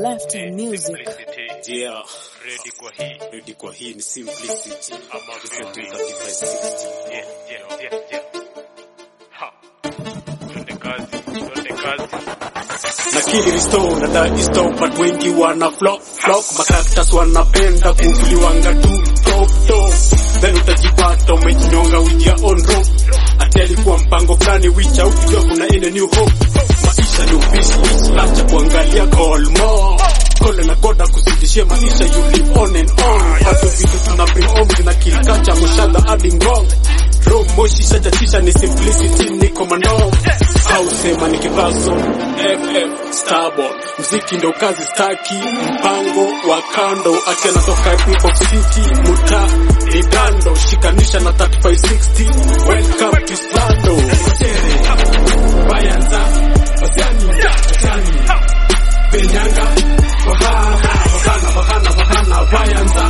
left in music. Yeah. Ready kwa hii ni simplicity. Representing 3560. Yeah. Ha. Twende kazi. Na kili restore na da isto but wengi wana flock makarakters wanapenda kufuliwanga tu top then utajipata umejinyonga with your own rope ateli kwa mpango fulani which ukijua kuna in a new hope maisha ni ubishi acha kuangalia call more kole na koda kuzidishia maisha you live on and on watu vitu tuna bring home zina kilikacha mshada adding wrong roho moshi shajatisha ni simplicity ni commando au sema ni kipaso FF Starboard mziki ndo kazi staki mpango wa kando acha natoka Hip City muta idando shikanisha na 3560 welcome to Slando bayanza wasani benyanga bahana bayanza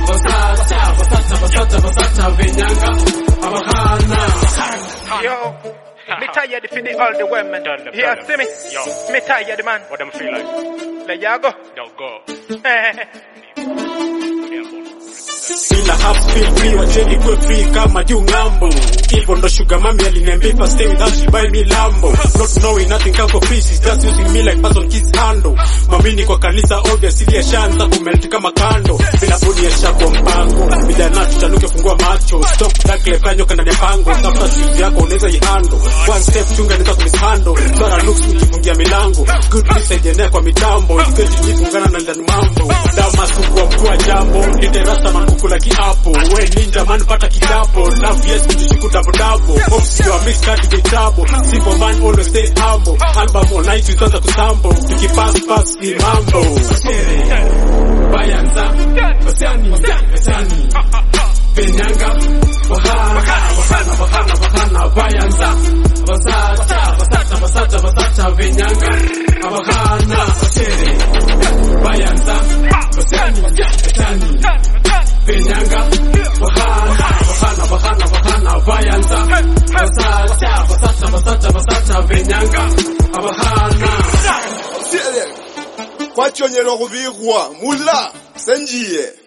wasata benyanga bahana. Yo, me tired for all the women. Here, see me? Yo. Me tired, man. What them feel like? Let ya go. Don't go. Sila half feel free wacheni kwe free kama juu ngambo hivyo ndo sugar mami aliniambia if I stay with her she buy me Lambo not knowing nothing come for free she's just using me like person kids handle mamini kwa kanisa obviously ya shanza kumelti kama kando bila budi ya shako mpango bila na tutanuke fungua macho stop that clever nyoka ndani ya pango tafuta shoes yako unaweza ihando one step chunga nita kumishandle bara looks ukifungia milango good message enea kwa mitambo iketi nifungana na ndani mambo dama sukua mkua jambo literasta man kula kiapo we ninja man pata kiapo love yes kujishiku double hopes you are mixed cut the trouble simple man always stay humble album all night tutaanza kusambo tukipass ni mambo bayanza wasani benyanga bahana bayanza wasata benyanga bahana bayanza wasani benyanga bahana bayanza wasata benyanga bahana kwachonyelwa kuvirwa mula senjiye